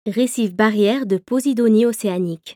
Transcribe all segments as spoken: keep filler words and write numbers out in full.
Récif barrière de Posidonie océanique.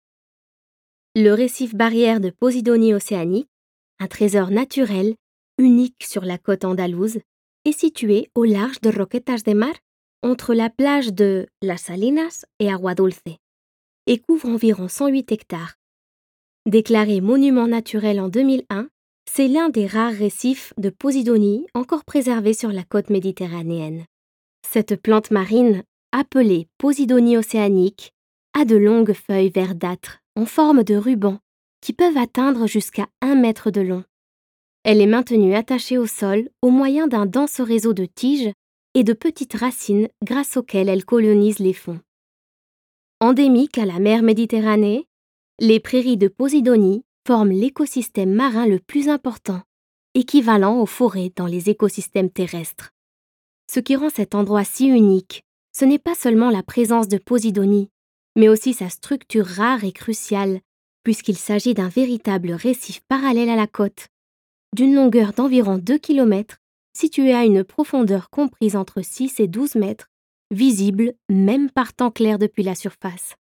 Le récif barrière de Posidonie océanique, un trésor naturel unique sur la côte andalouse, est situé au large de Roquetas de Mar, entre la plage de Las Salinas et Agua Dulce, et couvre environ cent huit hectares. Déclaré monument naturel en deux mille un, c'est l'un des rares récifs de Posidonie encore préservés sur la côte méditerranéenne. Cette plante marine, appelée Posidonie océanique, a de longues feuilles verdâtres en forme de ruban qui peuvent atteindre jusqu'à un mètre de long. Elle est maintenue attachée au sol au moyen d'un dense réseau de tiges et de petites racines grâce auxquelles elle colonise les fonds. Endémique à la mer Méditerranée, les prairies de Posidonie forment l'écosystème marin le plus important, équivalent aux forêts dans les écosystèmes terrestres. Ce qui rend cet endroit si unique, ce n'est pas seulement la présence de Posidonie, mais aussi sa structure rare et cruciale, puisqu'il s'agit d'un véritable récif parallèle à la côte, d'une longueur d'environ deux kilomètres, situé à une profondeur comprise entre six et douze mètres, visible même par temps clair depuis la surface.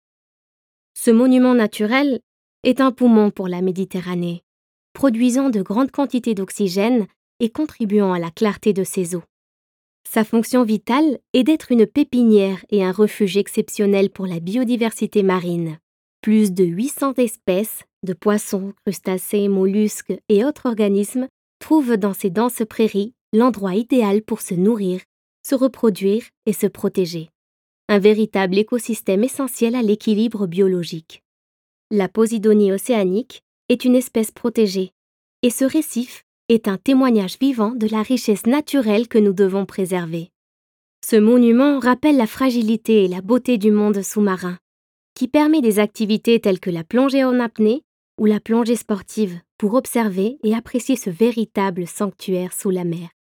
Ce monument naturel est un poumon pour la Méditerranée, produisant de grandes quantités d'oxygène et contribuant à la clarté de ses eaux. Sa fonction vitale est d'être une pépinière et un refuge exceptionnel pour la biodiversité marine. Plus de huit cents espèces de poissons, crustacés, mollusques et autres organismes trouvent dans ces denses prairies l'endroit idéal pour se nourrir, se reproduire et se protéger. Un véritable écosystème essentiel à l'équilibre biologique. La Posidonie océanique est une espèce protégée et ce récif est un témoignage vivant de la richesse naturelle que nous devons préserver. Ce monument rappelle la fragilité et la beauté du monde sous-marin, qui permet des activités telles que la plongée en apnée ou la plongée sportive pour observer et apprécier ce véritable sanctuaire sous la mer.